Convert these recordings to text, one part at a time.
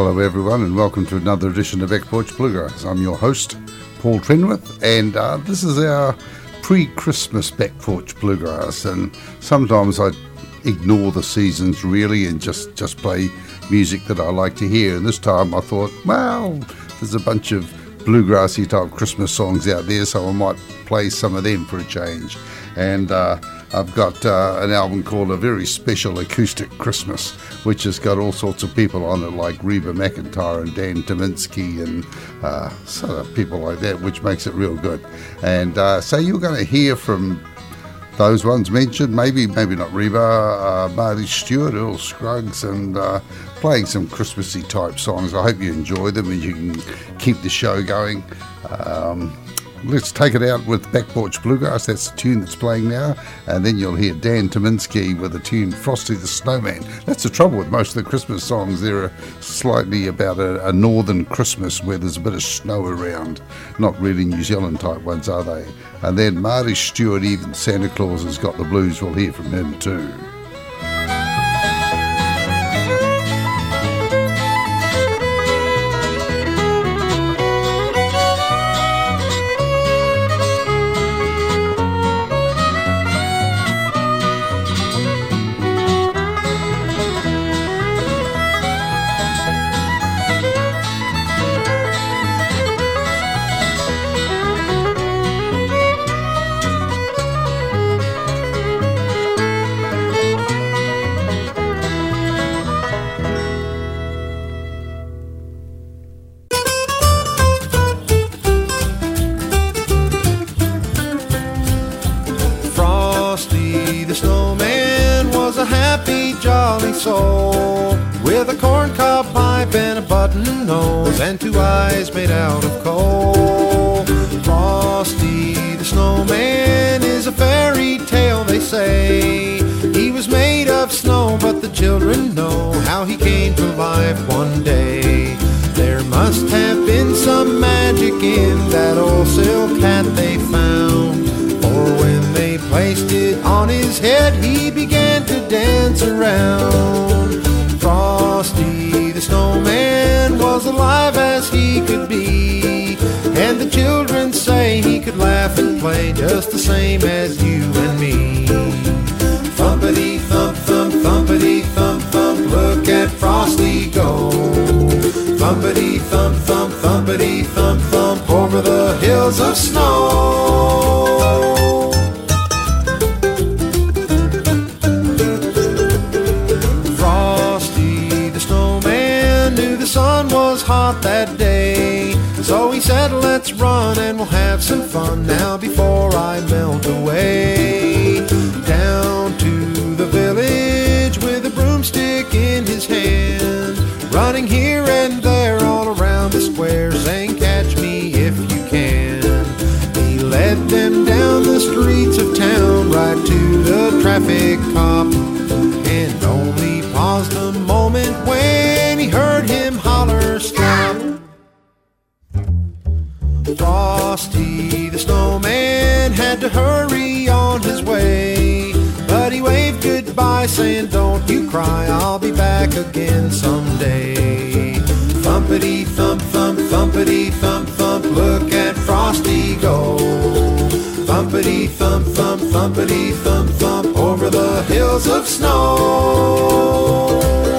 Hello everyone and welcome to another edition of Back Porch Bluegrass. I'm your host, Paul Trenwith, and this is our pre-Christmas Back Porch Bluegrass, and sometimes I ignore the seasons really and just play music that I like to hear, and this time I thought, well, there's a bunch of bluegrassy type Christmas songs out there, so I might play some of them for a change. And I've got an album called A Very Special Acoustic Christmas, which has got all sorts of people on it like Reba McEntire and Dan Tyminski and sort of people like that, which makes it real good. And so you're going to hear from those ones mentioned, maybe not Reba, Marty Stewart, Earl Scruggs, and playing some Christmassy type songs. I hope you enjoy them and you can keep the show going. Let's take it out with Back Porch Bluegrass. That's the tune that's playing now. And then you'll hear Dan Tyminski with the tune Frosty the Snowman. That's the trouble with most of the Christmas songs. They're slightly about a northern Christmas where there's a bit of snow around. Not really New Zealand type ones, are they? And then Marty Stewart, Even Santa Claus Has Got the Blues. We'll hear from him too. Soul with a corncob pipe and a button nose and two eyes made out of coal. Frosty the Snowman is a fairy tale, they say. He was made of snow, but the children know how he came to life one day. There must have been some magic in that old silk hat they found, for when they placed it on his head, he began to dance around. Frosty the Snowman was alive as he could be, and the children say he could laugh and play just the same as you and me. Thumpity thump thump, thumpity thump thump, look at Frosty go. Thumpity thump thump, thumpity thump thump, over the hills of snow. Hot that day, so he said, let's run and we'll have some fun now before I melt away. Down to the village with a broomstick in his hand, running here and there all around the square, saying, catch me if you can. He led them down the streets of town right to the traffic cop, and only paused a moment when he heard him holler, stop. Frosty the Snowman had to hurry on his way, but he waved goodbye saying, don't you cry, I'll be back again someday. Thumpity thump thump, thumpity thump thump, look at Frosty go. Thumpity thump thump, thumpity thump thump, over the hills of snow.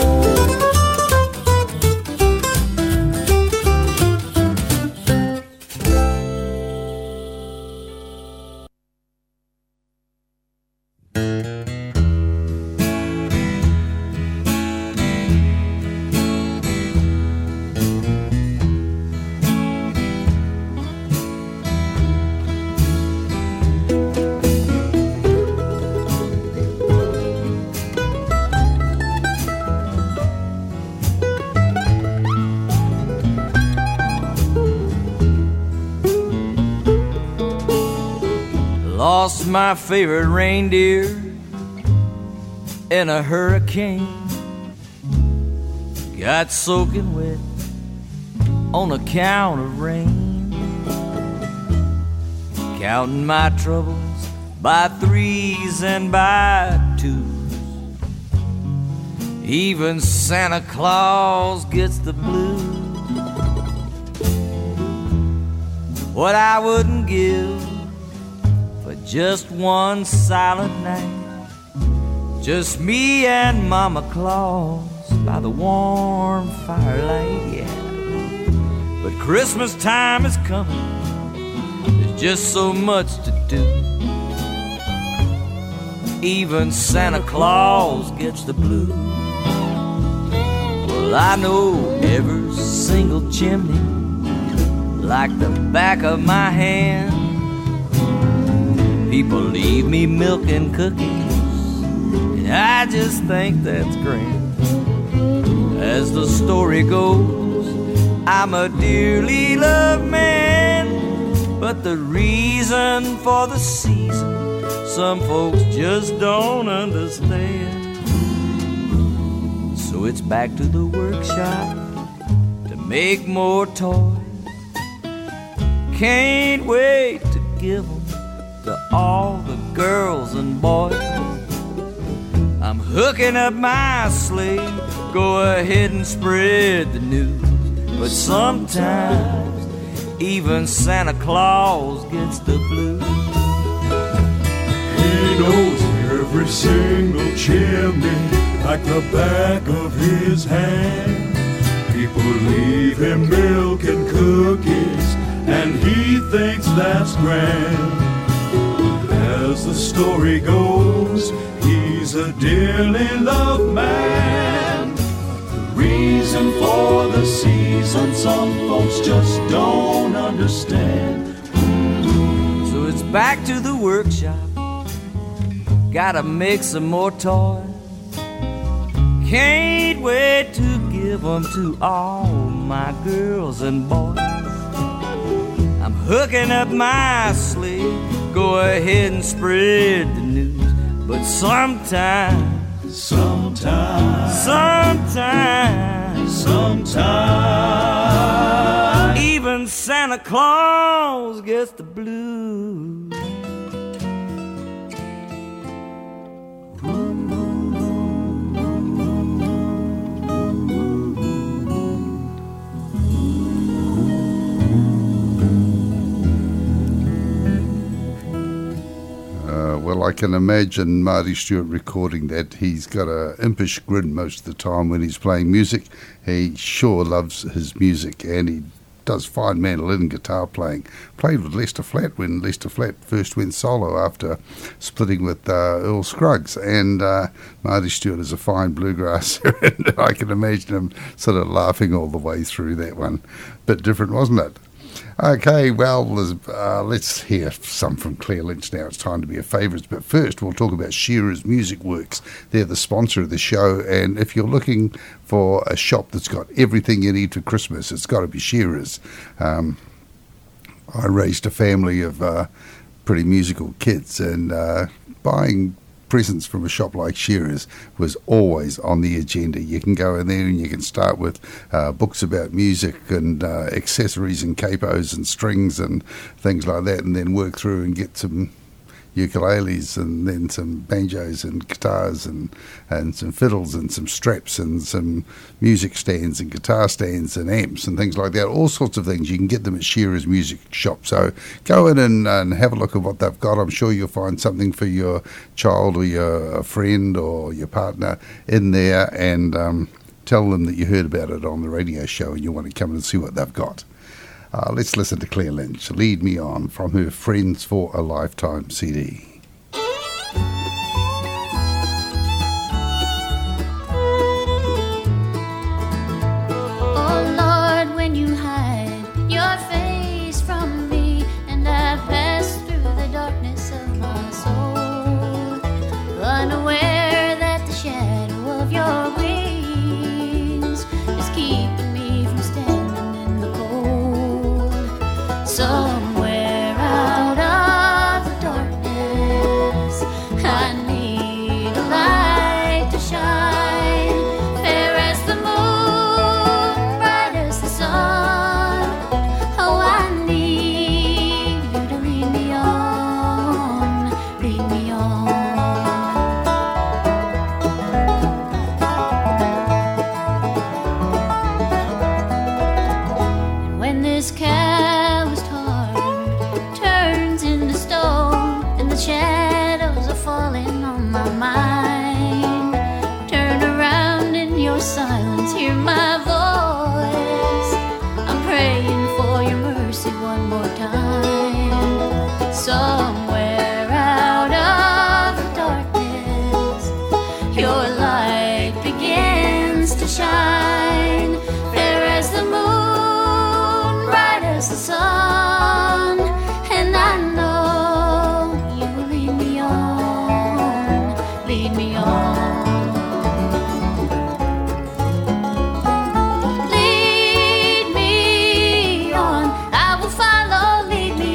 Lost my favorite reindeer in a hurricane. Got soaking wet on account of rain. Counting my troubles by threes and by twos. Even Santa Claus gets the blues. What I wouldn't give for just one silent night, just me and Mama Claus by the warm firelight, yeah. But Christmas time is coming, there's just so much to do. Even Santa Claus gets the blues. Well, I know every single chimney like the back of my hand. People leave me milk and cookies, and I just think that's grand. As the story goes, I'm a dearly loved man, but the reason for the season some folks just don't understand. So it's back to the workshop to make more toys. Can't wait to give them to all the girls and boys. I'm hooking up my sleigh, go ahead and spread the news. But sometimes even Santa Claus gets the blues. He knows every single chimney like the back of his hand. People leave him milk and cookies, and he thinks that's grand. As the story goes, he's a dearly loved man. The reason for the season some folks just don't understand. So it's back to the workshop, gotta make some more toys. Can't wait to give them to all my girls and boys. I'm hooking up my sleigh, go ahead and spread the news. But sometimes even Santa Claus gets the blues. Well, I can imagine Marty Stewart recording that. He's got an impish grin most of the time when he's playing music. He sure loves his music, and he does fine mandolin and guitar playing. Played with Lester Flatt when Lester Flatt first went solo after splitting with Earl Scruggs. And Marty Stewart is a fine bluegrasser, and I can imagine him sort of laughing all the way through that one. Bit different, wasn't it? Okay, well, let's hear some from Claire Lynch now. It's time to be a favourites, but first we'll talk about Shearer's Music Works. They're the sponsor of the show, and if you're looking for a shop that's got everything you need for Christmas, it's got to be Shearer's. I raised a family of pretty musical kids, and buying presents from a shop like Shearer's was always on the agenda. You can go in there and you can start with books about music and accessories and capos and strings and things like that, and then work through and get some ukuleles and then some banjos and guitars and some fiddles and some straps and some music stands and guitar stands and amps and things like that. All sorts of things. You can get them at Shearer's Music Shop. So go in and have a look at what they've got. I'm sure you'll find something for your child or your friend or your partner in there, and tell them that you heard about it on the radio show and you want to come and see what they've got. Let's listen to Claire Lynch, Lead Me On, from her Friends for a Lifetime CD. Oh Lord, when you hide your face from me and I pass through the darkness of my soul, unaware that the shadow of your wings is keeping me from standing in the cold. Somewhere out of the darkness, I need a light to shine. Fair as the moon, bright as the sun. Oh, I need you to lead me on, lead me on. this calloused heart turns into stone and the shadows are falling on my mind. Turn around in your silence, hear my voice. I'm praying for your mercy one more time. Somewhere out of the darkness, your light begins to shine. Fair as the moon, bright as the sun, and I know you will lead me on, lead me on. Lead me on, I will follow, lead me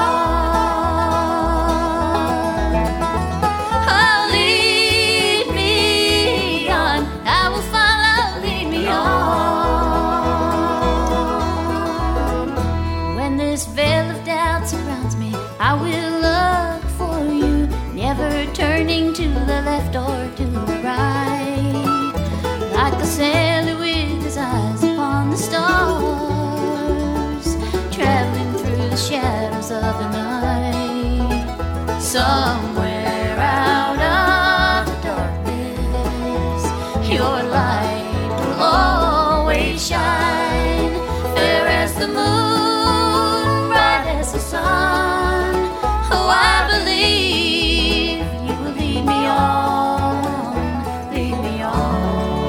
on. Oh, lead me on, I will follow, lead me on. When this veil of doubt surrounds me, I will look for you, never turning to the left or to the right. Like a sailor with his eyes upon the stars, traveling through the shadows of the night. Somewhere out of the darkness, your light will always shine. Fair as the moon, bright as the sun. Oh, I believe you will lead me on, lead me on.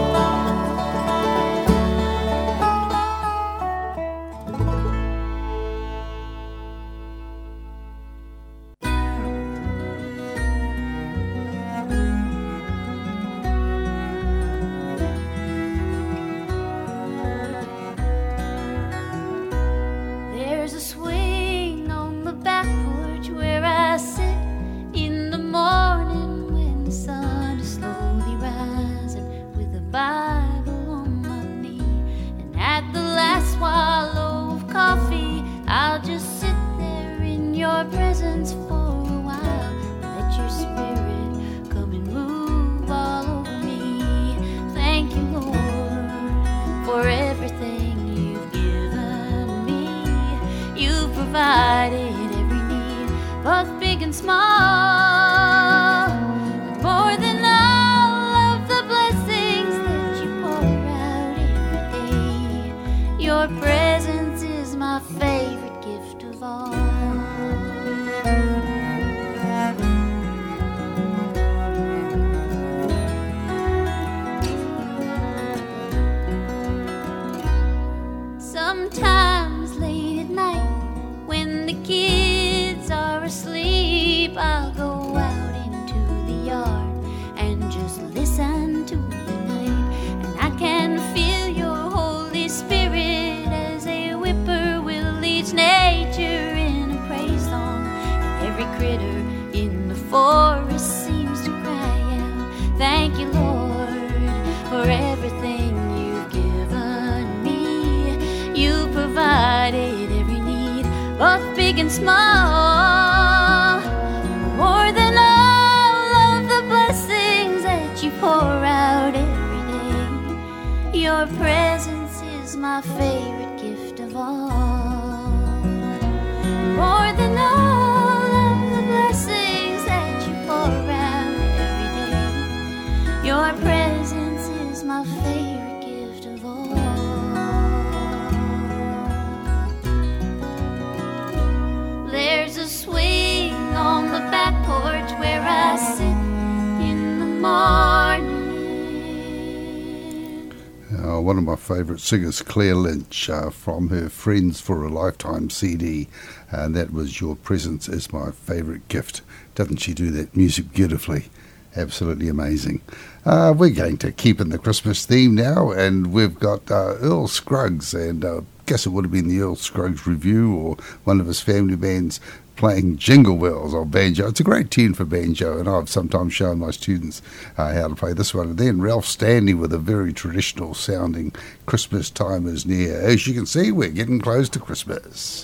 There's a swing on the back porch where I sit in the morning when the sun is slowly rising, with a Bible on my knee. And at the last swallow of coffee, I'll just sit there in your presence for a while. Let your spirit come and move all over me. Thank you, Lord, for everything you've given me. You've provided every need, both big and small. More than all of the blessings that you pour out every day. Your presence is my favorite gift of all. Sometimes late at night, when the kids are asleep, I'll go out into the yard and just listen to the night. And I can feel your Holy Spirit as a whippoorwill leads nature in a praise song. And every critter in the forest seems to cry out, thank you, Lord, for everything you've given me. You provided every need, both big and small. More than all of the blessings that you pour out every day. Your presence is my favorite gift of all. More than all of the blessings that you pour out every day. Your presence is my favorite gift of all. There's a swing on the back porch where I sit in the morning. One of my favourite singers, Claire Lynch, from her Friends for a Lifetime CD, and that was Your Presence is My Favourite Gift. Doesn't she do that music beautifully? Absolutely amazing. We're going to keep in the Christmas theme now, and we've got Earl Scruggs, and I guess it would have been the Earl Scruggs Review or one of his family bands playing Jingle Bells on banjo. It's a great tune for banjo, and I've sometimes shown my students how to play this one. And then Ralph Stanley with a very traditional sounding Christmas Time is Near. As you can see, we're getting close to Christmas.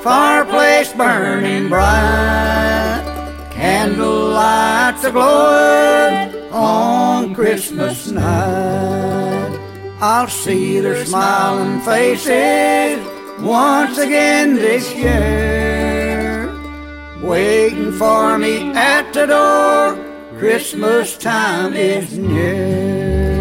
fireplace burning bright, candle lights a-glowing on Christmas night. I'll see their smiling faces once again this year, waiting for me at the door. Christmas time is near.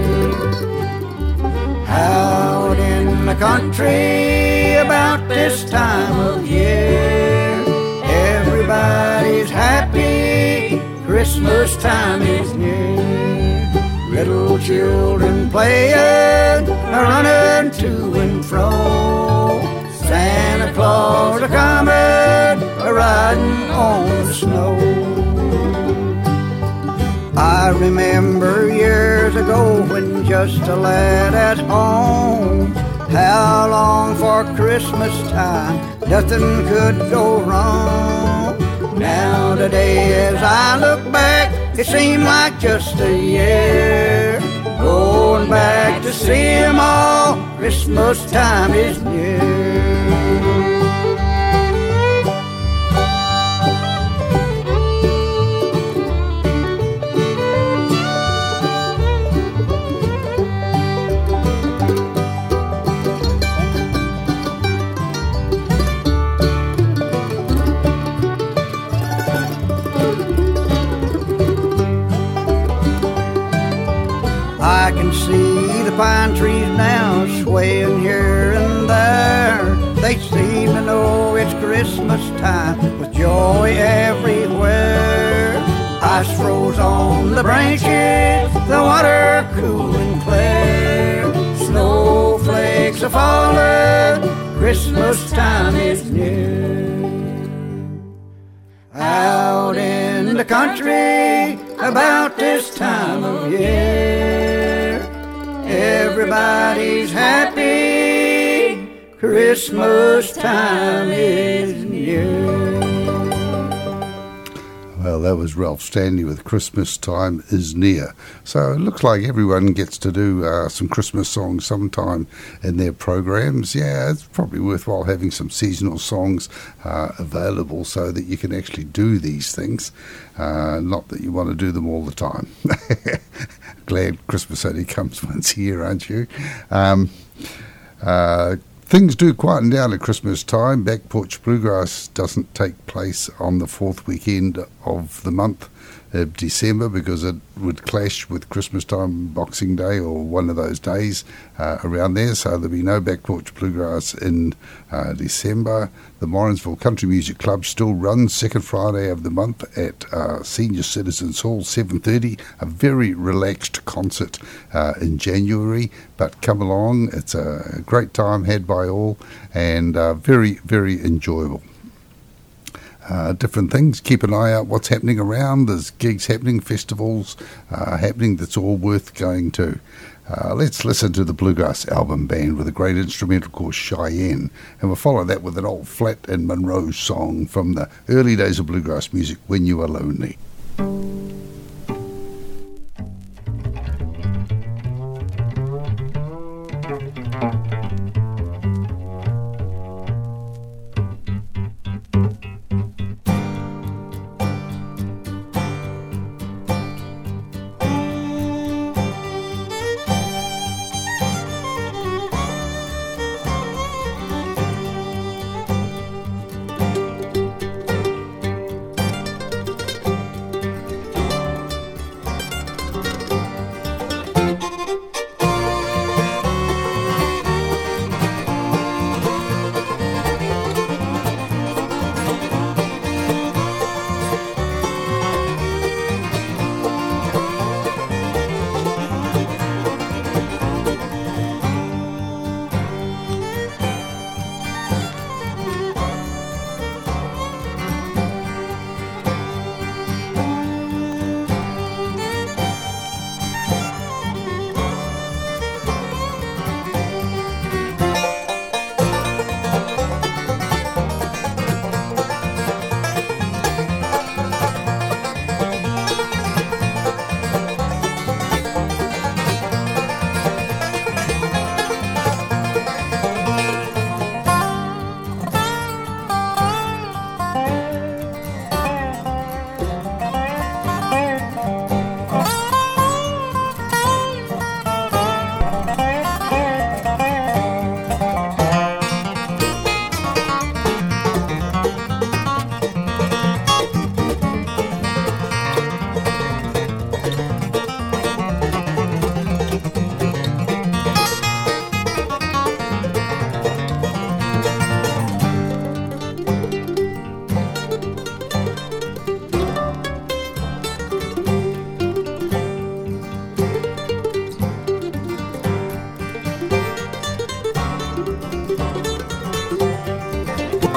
Out in the country about this time of year, everybody's happy. Christmas time is near. Little children playing, running to and fro. Santa Claus a coming, riding on the snow. I remember years ago when just a lad at home, how long for Christmas time nothing could go wrong. Now today as I look back, it seemed like just a year. Going back to see 'em all, Christmas time is near. I can see the pine trees now swaying here and there. They seem to know it's Christmas time with joy everywhere. Ice froze on the branches, the water cool and clear. Snowflakes are falling, Christmas time is near. Out in the country about this time of year, everybody's happy. Christmas time is near. Well, that was Ralph Stanley with Christmas Time is Near. So it looks like everyone gets to do some Christmas songs sometime in their programs. Yeah, it's probably worthwhile having some seasonal songs available so that you can actually do these things. Not that you want to do them all the time. Glad Christmas only comes once a year, aren't you? Things do quieten down at Christmas time. Back Porch Bluegrass doesn't take place on the fourth weekend of the month of December because it would clash with Christmas time, Boxing Day, or one of those days around there. So there'll be no Back Porch Bluegrass in December. The Morrinsville Country Music Club still runs second Friday of the month at Senior Citizens Hall, 7:30. A very relaxed concert in January, but come along. It's a great time had by all and very, very enjoyable. Different things. Keep an eye out what's happening around. There's gigs happening, festivals happening that's all worth going to. Let's listen to the Bluegrass Album Band with a great instrumental called Cheyenne, and we'll follow that with an old Flat and Monroe song from the early days of bluegrass music, When You Are Lonely.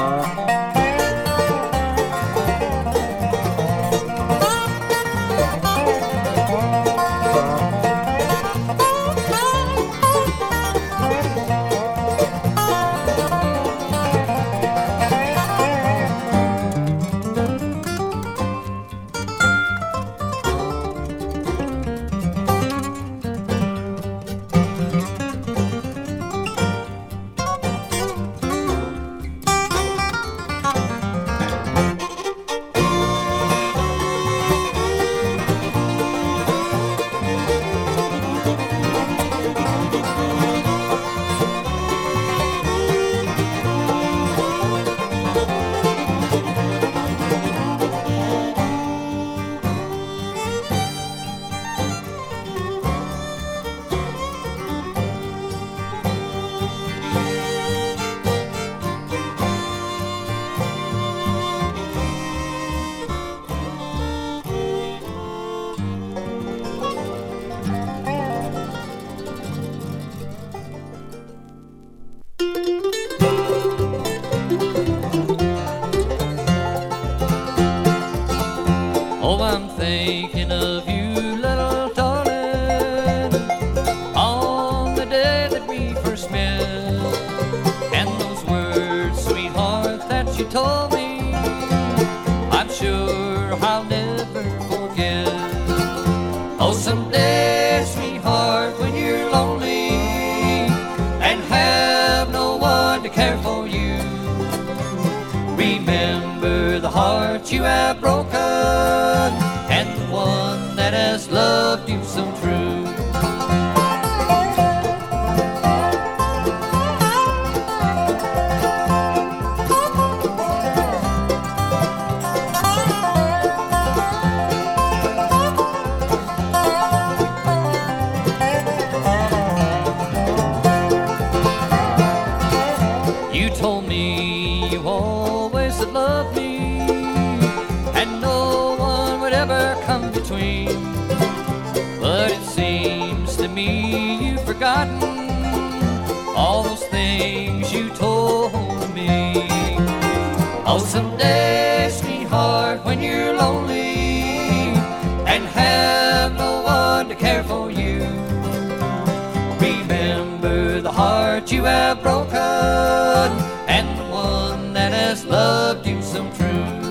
Oh, I'm thinking of you, little darling, on the day that we first met, and those words, sweetheart, that you told me, I'm sure I'll never forget. Oh, someday, sweetheart, when you're lonely and have no one to care for you, remember the heart you have broken and the one that has loved you so true. You told me you always had loved me and no one would ever come between, but it seems to me you've forgotten all those things you told me. Oh, someday, sweetheart, when you're lonely and have no one to care for you, remember the heart you have broken and the one that has loved you so true.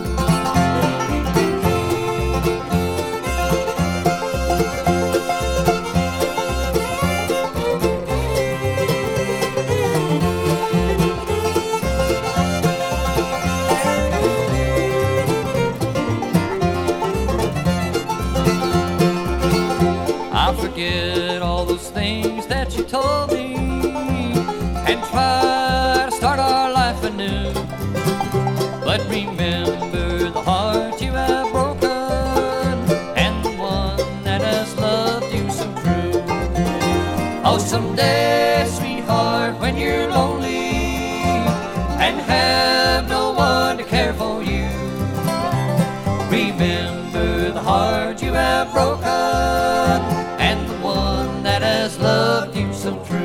I'll forget all those things that you told me and try to start our life anew. But remember the heart you have broken and the one that has loved you so true. Oh, someday, sweetheart, when you're lonely and have no one to care for you, remember the heart you have broken and the one that has loved you so true.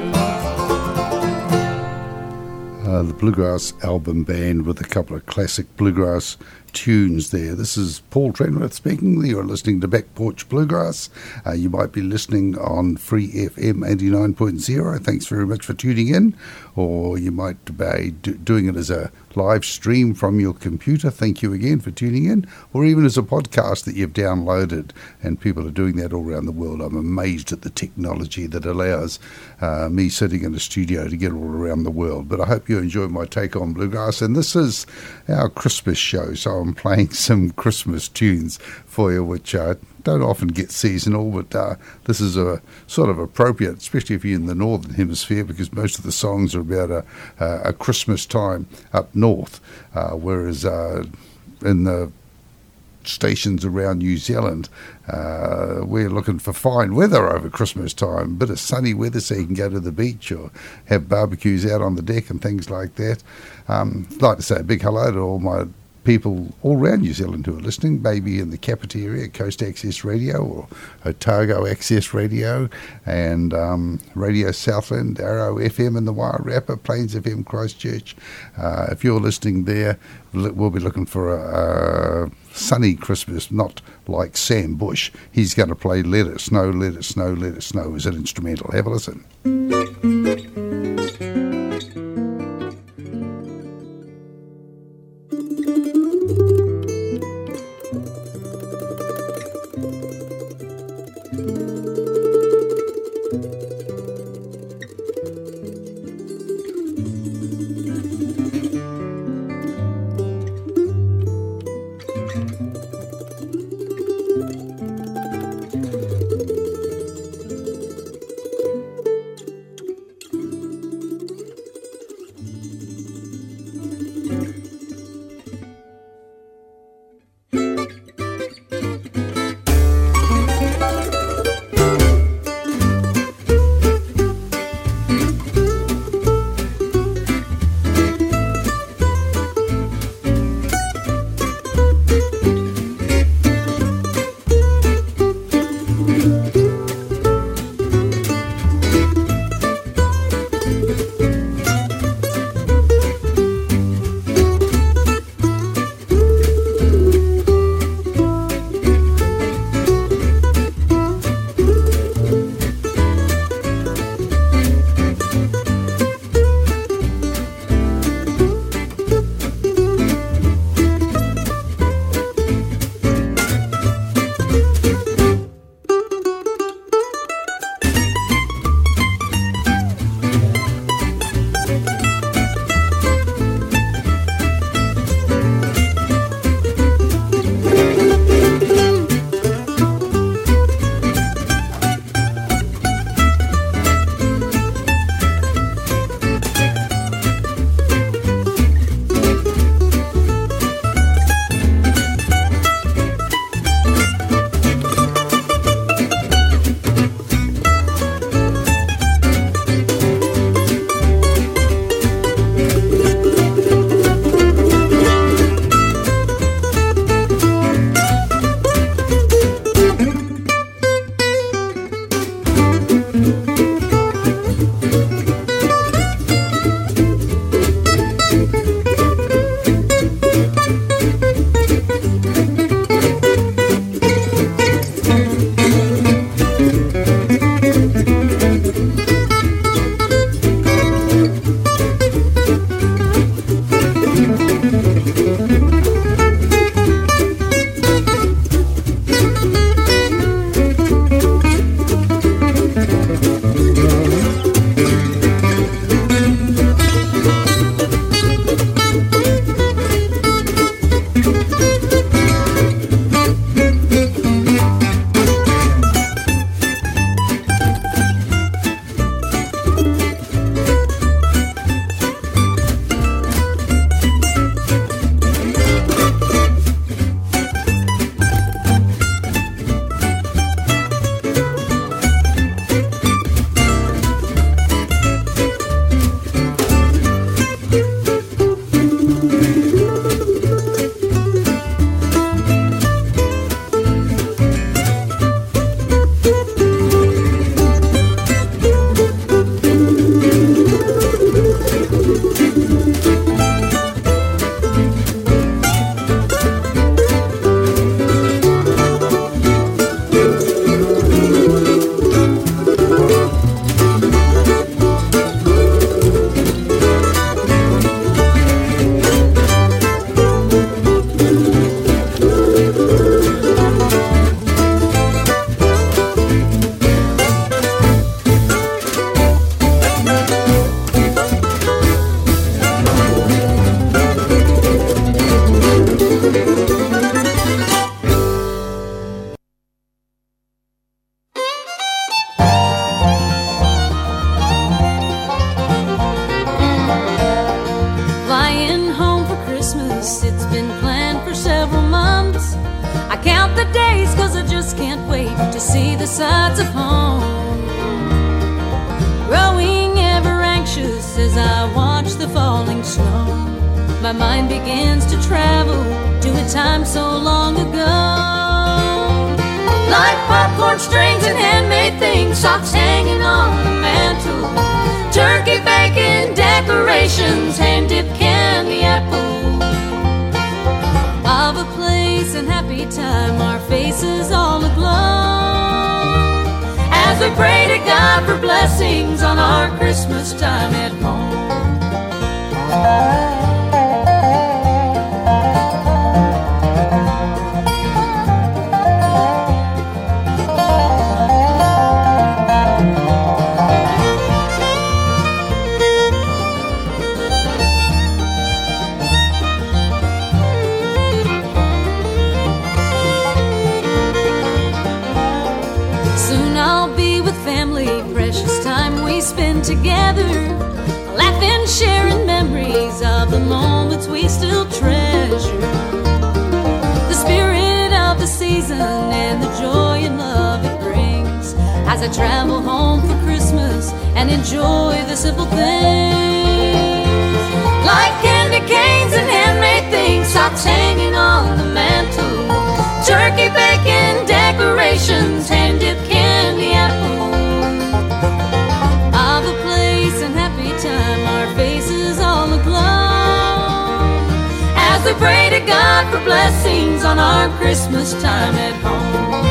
The Bluegrass Album Band with a couple of classic bluegrass tunes there. This is Paul Trenworth speaking. You're listening to Back Porch Bluegrass. You might be listening on Free FM 89.0. Thanks very much for tuning in. Or you might be doing it as a live stream from your computer. Thank you again for tuning in. Or even as a podcast that you've downloaded. And people are doing that all around the world. I'm amazed at the technology that allows me sitting in a studio to get all around the world. But I hope you enjoy my take on bluegrass. And this is our Christmas show. So I'm playing some Christmas tunes for you, which don't often get seasonal, but this is a sort of appropriate, especially if you're in the northern hemisphere, because most of the songs are about a Christmas time up north, whereas in the stations around New Zealand, we're looking for fine weather over Christmas time, a bit of sunny weather so you can go to the beach or have barbecues out on the deck and things like that. I'd like to say a big hello to all my people all around New Zealand who are listening, maybe in the Kapiti area, Coast Access Radio or Otago Access Radio, and Radio Southland, Arrow FM in the Wairarapa, Plains FM Christchurch. If you're listening there, we'll be looking for a sunny Christmas, not like Sam Bush. He's going to play Let It Snow, Let It Snow, Let It Snow as an instrumental. Have a listen. see the sights of home. Growing ever anxious as I watch the falling snow. my mind begins to travel to a time so long ago. Like popcorn strings and handmade things, socks hanging on the mantle, turkey, bacon, decorations, hand-dipped candy apples. Of a place and happy time, our faces all aglow, as we pray to God for blessings on our Christmas time at home. Spend together, laughing, sharing memories of the moments we still treasure. The spirit of the season and the joy and love it brings, as I travel home for Christmas and enjoy the simple things. Like candy canes and handmade things, socks hanging on the mantle, turkey, bacon, decorations, hand-dipped candy apples. Of a place and happy time, our faces all aglow, as we pray to God for blessings on our Christmas time at home.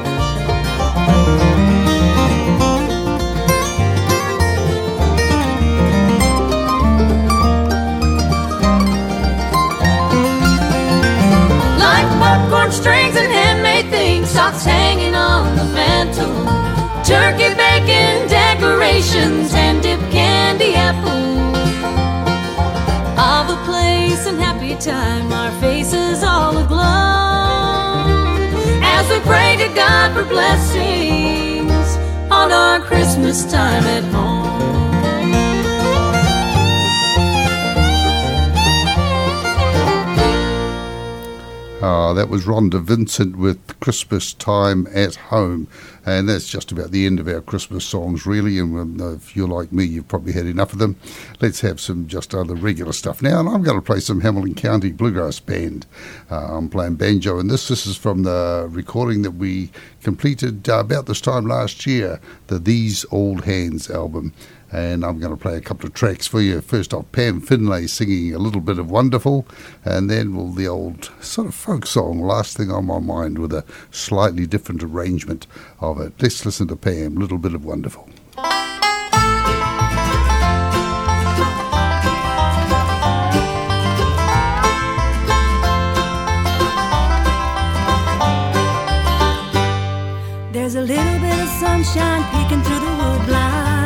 Like popcorn strings and handmade things, socks hanging on the mantle, turkey, bacon, decorations, hand-dipped candy apples. Of a place and happy time, our faces all aglow, as we pray to God for blessings on our Christmas time at home. That was Rhonda Vincent with Christmas Time at Home. And that's just about the end of our Christmas songs, really. And if you're like me, you've probably had enough of them. Let's have some just other regular stuff now. And I'm going to play some Hamilton County Bluegrass Band. I'm playing banjo. And this is from the recording that we completed about this time last year, the These Old Hands album. And I'm going to play a couple of tracks for you. First off, Pam Finlay singing a little bit of Wonderful, and then the old sort of folk song, Last Thing on My Mind, with a slightly different arrangement of it. Let's listen to Pam, Little Bit of Wonderful. There's a little bit of sunshine peeking through the wood blinds.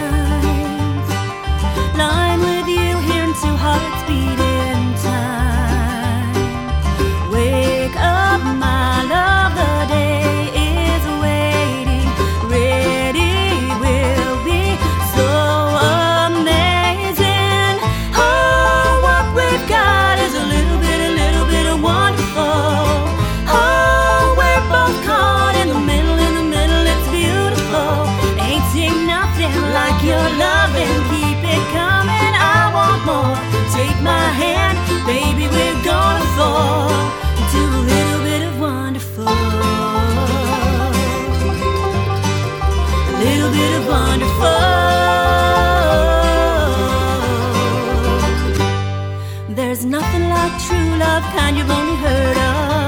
Lying with you, hearing two hearts beat in time. Wake up, my love, the day is waiting. Ready will be so amazing. Oh, what we've got is a little bit of wonderful. Oh, we're both caught in the middle, it's beautiful. Ain't seen nothing like your loving. Coming, I want more. Take my hand, baby, we're gonna fall into a little bit of wonderful. A little bit of wonderful. There's nothing like true love, kind you've only heard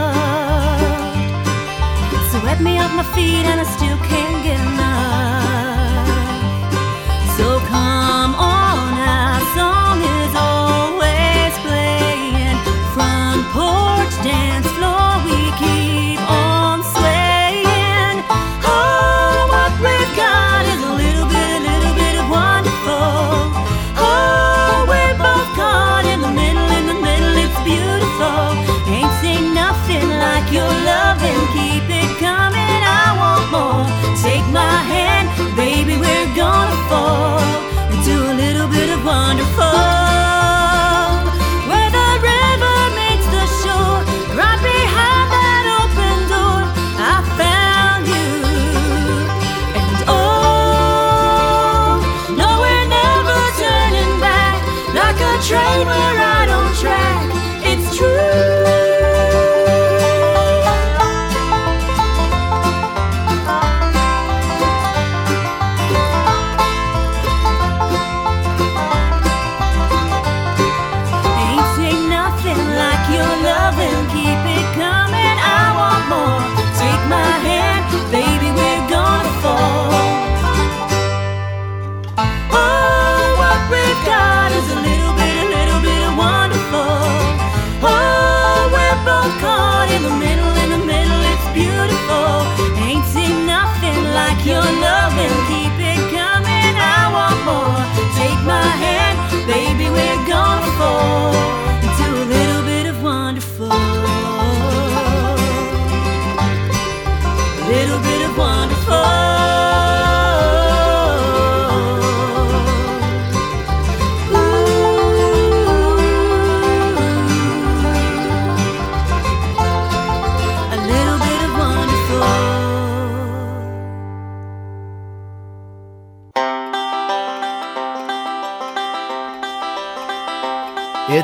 of. So wet me off my feet and I still can't get enough. So come on, our song is always playing. Front porch, dance floor, we keep on swaying. Oh, what we've got is a little bit of wonderful. Oh, we're both caught in the middle, it's beautiful. Ain't seen nothing like your loving. Keep it coming, I want more. Take my hand, baby.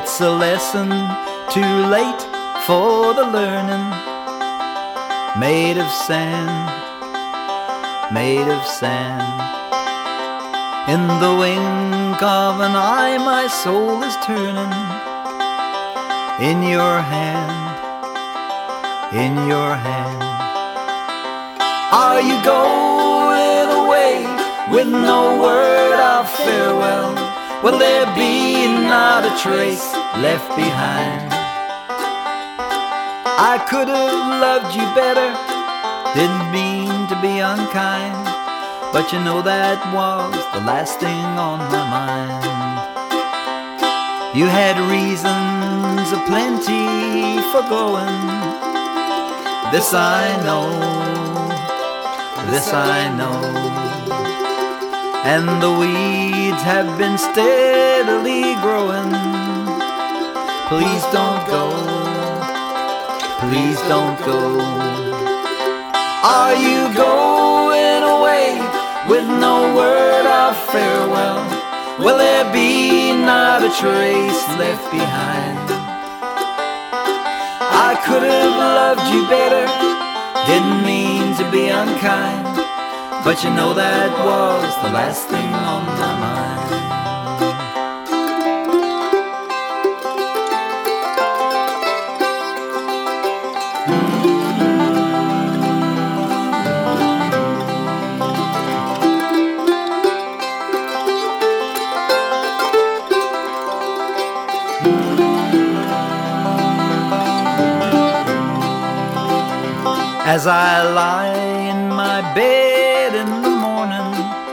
It's a lesson too late for the learning. Made of sand, made of sand. In the wink of an eye my soul is turning. In your hand, in your hand. Are you going away with no word of farewell? Will there be not a trace left behind? I could have loved you better, didn't mean to be unkind, but you know that was the last thing on my mind. You had reasons aplenty for going. This I know, this I know. And the weeds have been steadily growing. Please don't go, please don't go. Are you going away with no word of farewell? Will there be not a trace left behind? I could have loved you better, didn't mean to be unkind, but you know that was the last thing on my mind. As I lie in my bed in the morning,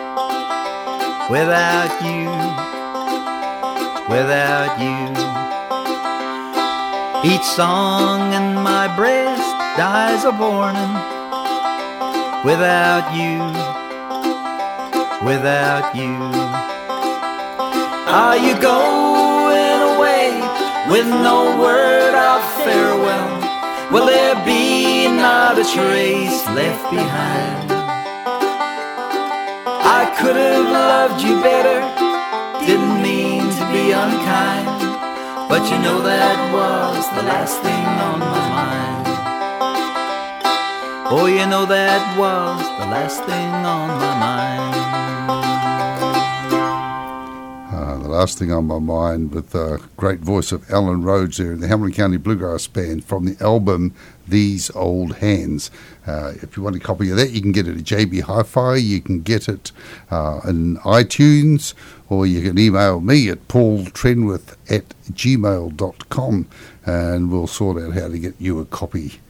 without you, without you, each song in my breast dies a-borning. Without you, without you. Are you going away with no word of farewell? Will there be not a trace left behind? I could have loved you better, didn't mean to be unkind, but you know that was the last thing on my mind. Oh, you know that was the last thing on my mind. The last thing on my mind, with the great voice of Alan Rhodes there in the Hamilton County Bluegrass Band from the album These Old Hands. If you want a copy of that, you can get it at JB Hi-Fi, you can get it in iTunes, or you can email me at paultrenwith@gmail.com, and we'll sort out how to get you a copy.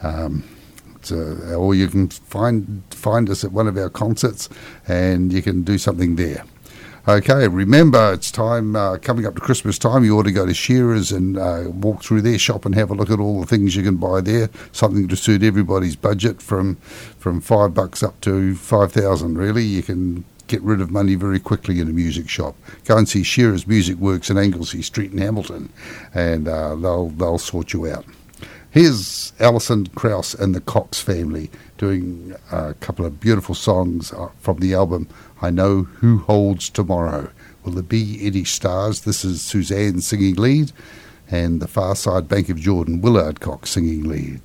Or you can find us at one of our concerts, and you can do something there. Okay, remember, it's time, coming up to Christmas time, you ought to go to Shearer's and walk through their shop and have a look at all the things you can buy there, something to suit everybody's budget, from $5 up to $5,000, really. You can get rid of money very quickly in a music shop. Go and see Shearer's Music Works in Anglesey Street in Hamilton, and they'll sort you out. Here's Alison Krauss and the Cox Family doing a couple of beautiful songs from the album I Know Who Holds Tomorrow. Will there be any stars? This is Suzanne singing lead, and the Far Side Bank of Jordan, Willard Cox singing lead.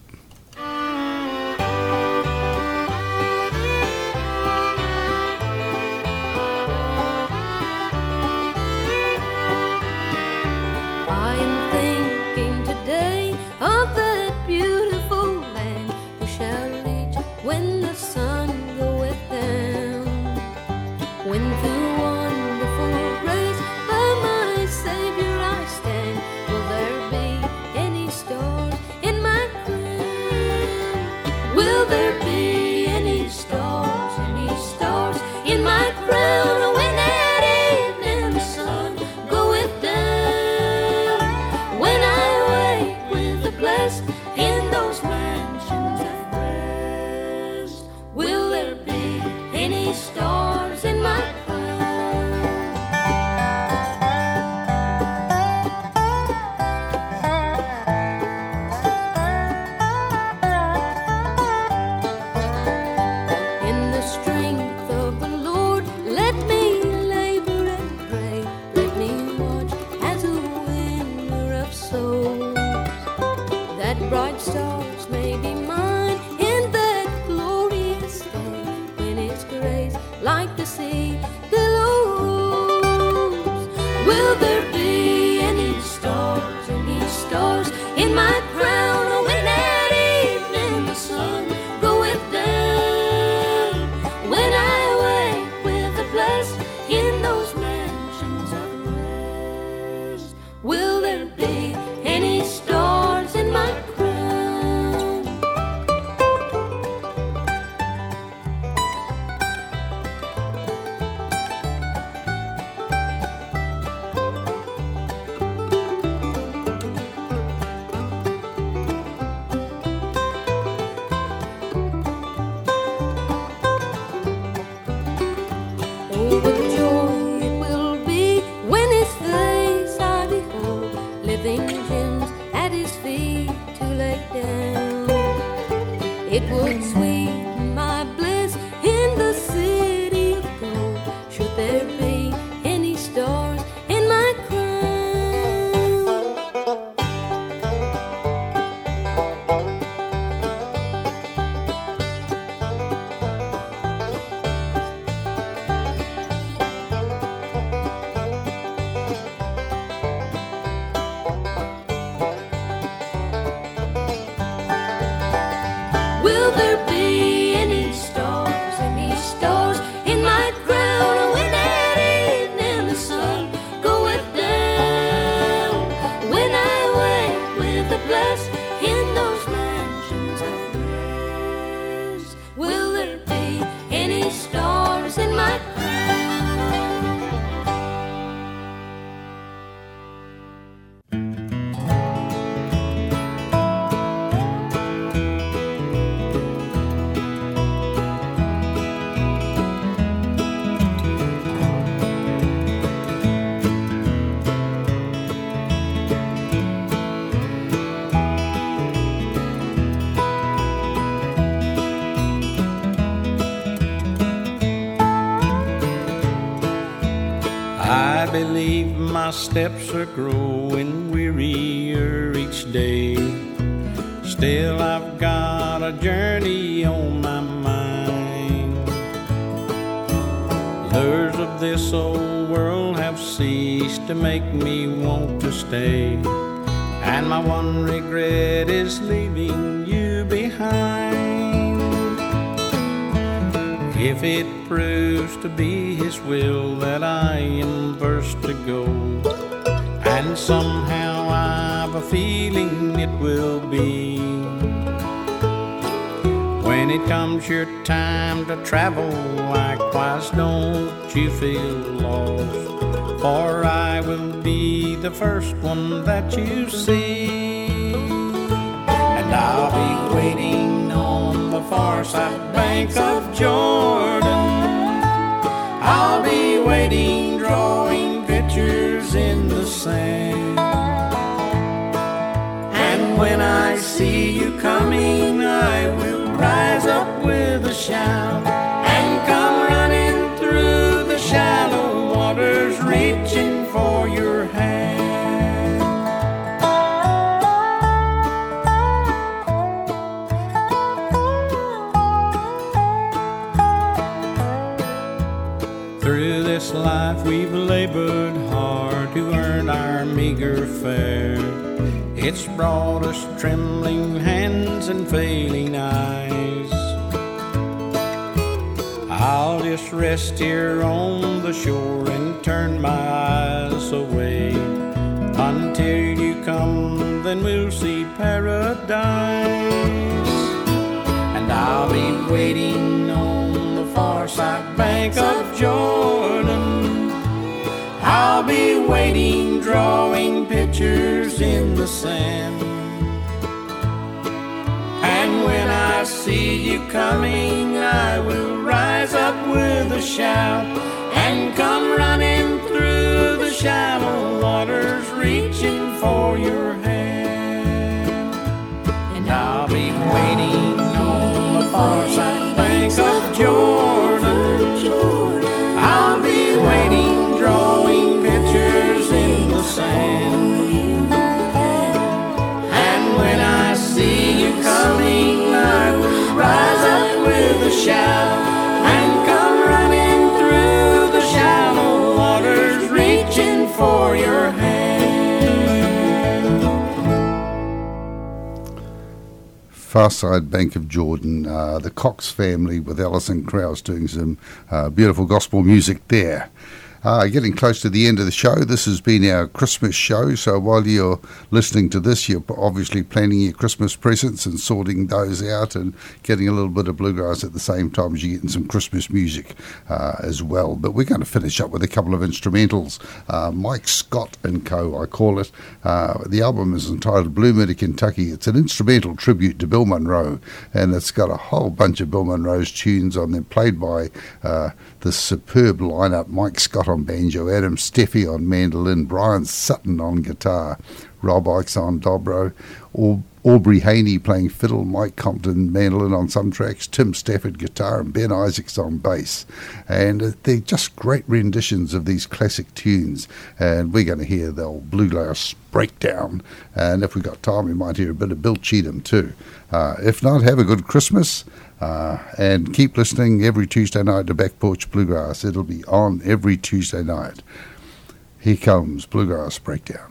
Let me labor and pray. Let me watch as a wind crown. When that evening the sun goeth down, when I awake with the blessed in those mansions of rest, will there be any stars in my crown? Oh, what joy it will be when His face I behold, living gems at His feet to lay down. It would sweeten my bliss in the city of gold, should there be any stars in my crown. Will there be any stars in my crown? When that evening the sun goeth down, when I wake with the blessed in those mansions of rest, will there be any stars in my crown? I believe my steps are growing wearier each day. Still I've got a journey on my mind. Lures of this old world have ceased to make me want to stay, and my one regret is leaving you behind. If it proves to be His will that I am first to go, and somehow I've a feeling it will be, when it comes your time to travel, likewise don't you feel lost, for I will be the first one that you see, and I'll be waiting on the far side bank of Jordan. I'll be waiting, drawing pictures in the sand, and when I see you coming, I will rise up with a shout and come running through the shallow waters, reaching for your hand. Through this life we've labored hard to earn our meager fare. It's brought us trembling hands and failing eyes. I'll just rest here on the shore and turn my eyes away until you come, then we'll see paradise. And I'll be waiting on the far side bank of Jordan. I'll be waiting, drawing pictures in the sand, and when I see you coming, I will rise up with a shout and come running through the shallow waters, reaching for your hand. And I'll be waiting on the far side bank of Jordan. I'll be waiting, drawing pictures in the sand, and when I see you coming, I will rise up with a shout and come running through the shallow waters, reaching for your hand. Far Side Bank of Jordan, the Cox family with Alison Krauss doing some beautiful gospel music there. Getting close to the end of the show. This has been our Christmas show, so while you're listening to this, you're obviously planning your Christmas presents and sorting those out and getting a little bit of bluegrass at the same time as you're getting some Christmas music as well. But we're going to finish up with a couple of instrumentals. Mike Scott and Co., I call it. The album is entitled Blue Meadow, Kentucky. It's an instrumental tribute to Bill Monroe, and it's got a whole bunch of Bill Monroe's tunes on them, played by this superb lineup: Mike Scott on banjo, Adam Steffi on mandolin, Brian Sutton on guitar, Rob Ikes on dobro, Aubrey Haney playing fiddle, Mike Compton mandolin on some tracks, Tim Stafford guitar, and Ben Isaacs on bass. And they're just great renditions of these classic tunes. And we're going to hear the old bluegrass breakdown. And if we've got time, we might hear a bit of Bill Cheatham too. If not, have a good Christmas. And keep listening every Tuesday night to Back Porch Bluegrass. It'll be on every Tuesday night. Here comes Bluegrass Breakdown.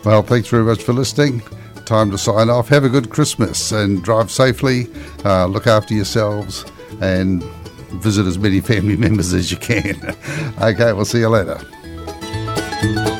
Well, thanks very much for listening. Time to sign off. Have a good Christmas and drive safely. Look after yourselves and visit as many family members as you can. Okay, we'll see you later.